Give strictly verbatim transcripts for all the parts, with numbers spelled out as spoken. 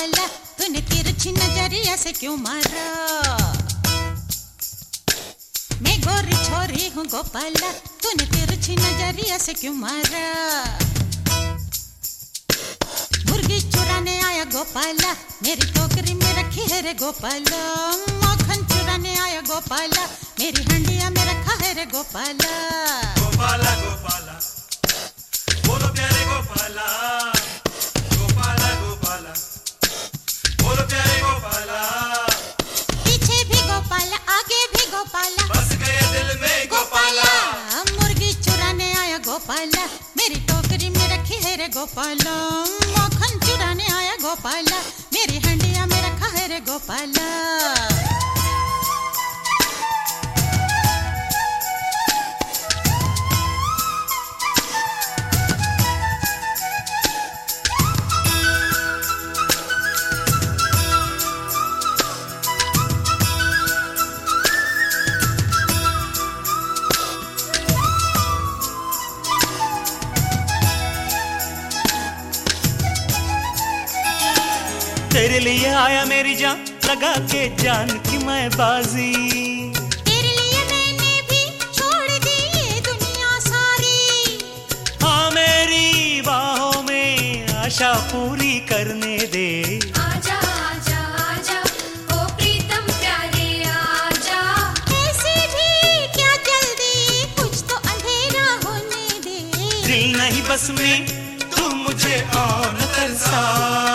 गोपाला, तूने तिरछी नजरिया से क्यों मारा? मैं गोरी छोरी हूँ गोपाला, तूने तिरछी नजरिया से क्यों मारा? मुर्गी चुराने आया गोपाला, मेरी टोकरी में रखी है रे गोपाला। मक्खन चुराने आया गोपाला, मेरी हंडिया में रखा है रे गोपाला। गोपाला गोपाला बोलो प्यारे गोपाला, गोपाला गोपाला बोलो प्यारे गोपाला। पीछे भी गोपाला, आगे भी गोपाला, बस गए दिल में गोपाला। मुर्गी चुराने आया गोपाला, मेरी टोकरी में रखी है रे गोपाला। मक्खन चुराने आया गोपाला, मेरी हंडिया में रखा है रे गोपाला। तेरे लिए आया मेरी जान, लगा के जान की मैं बाजी। तेरे लिए मैंने भी छोड़ दी ये दुनिया सारी। हाँ मेरी बाहों में आशा पूरी करने दे। आजा आजा आजा ओ प्रीतम प्यारे आजा। ऐसे भी क्या जल्दी, कुछ तो अंधेरा होने दे। दिल नहीं बस में तू मुझे आन तरसा।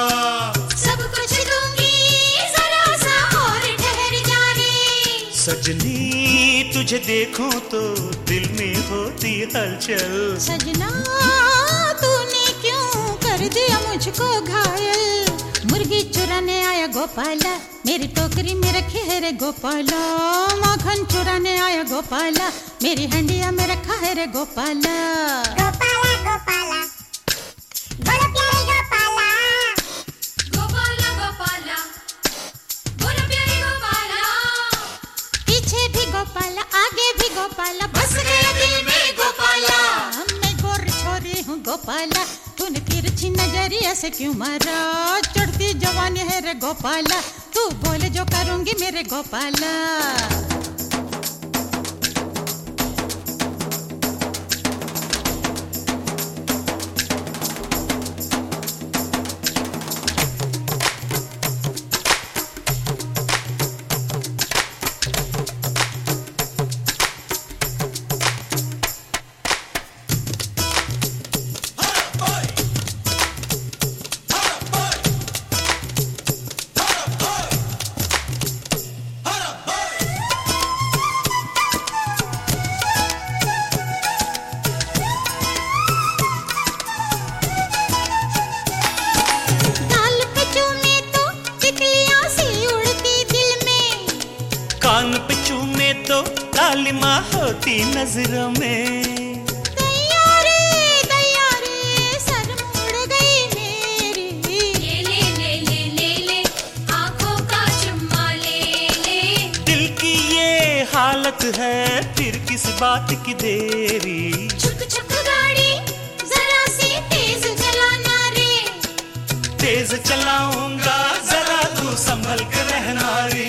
सजनी तुझे देखूं तो दिल में होती हलचल। सजना तूने क्यों कर दिया मुझको घायल? मुर्गी चुराने आया गोपाला, मेरी टोकरी में रखी है रे गोपाला। मक्खन चुराने आया गोपाला, मेरी हंडिया में रखा है रे गोपाला। गोपाला गोपाला बोलो प्यारे गोपाला, गोपाला गोपाला बोलो प्यारे गोपाला। पीछे भी गोपाला, आगे भी गोपाला, बस गया दिल में गोपाला। मैं गोरी छोरी हूँ गोपाला, तूने तिरछी नजरिया से क्यों मारा? चढ़ती जवानी है रे गोपाला, तू बोले जो करूंगी मेरे गोपाला। कान पे चूमे तो लालिमा होती नजरों में। तैयारे तैयारे सर मुड़ गई मेरी। ले ले ले ले ले ले आँखों का चुम्मा ले ले। दिल की ये हालत है फिर किस बात की देरी। छुक छुक गाड़ी जरा सी तेज चलाना रे। तेज चलाऊंगा जरा तू संभल कर रहना रे।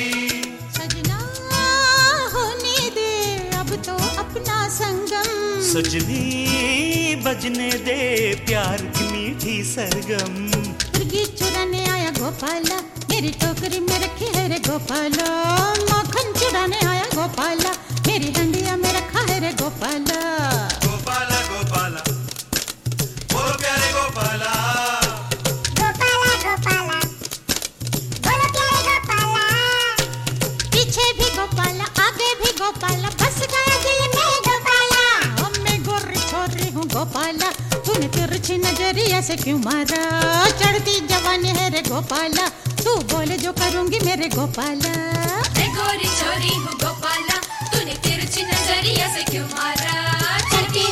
सजनी बजने दे प्यार की मीठी सरगम। मुर्गी चुराने आया गोपाला, मेरी टोकरी में रखी है रे गोपाला। मक्खन चुराने आया गोपाला, मेरी हंडिया में रखा है रे गोपाला। गोपाला गोपाला बोलो प्यारे गोपाला, गोपाला गोपाला बोलो प्यारे गोपाला। पीछे भी गोपाला, आगे भी गोपाला, बस गया दिल में गोपाला। मैं गोरी छोरी हूँ गोपाला, तूने तिरछी नजरिया से क्यों मारा? चढ़ती जवानी है रे गोपाला, तू बोले जो करूंगी मेरे गोपाला। मैं गोरी छोरी हूँ गोपाला, तूने तिरछी नजरिया से क्यों मारा? चढ़ती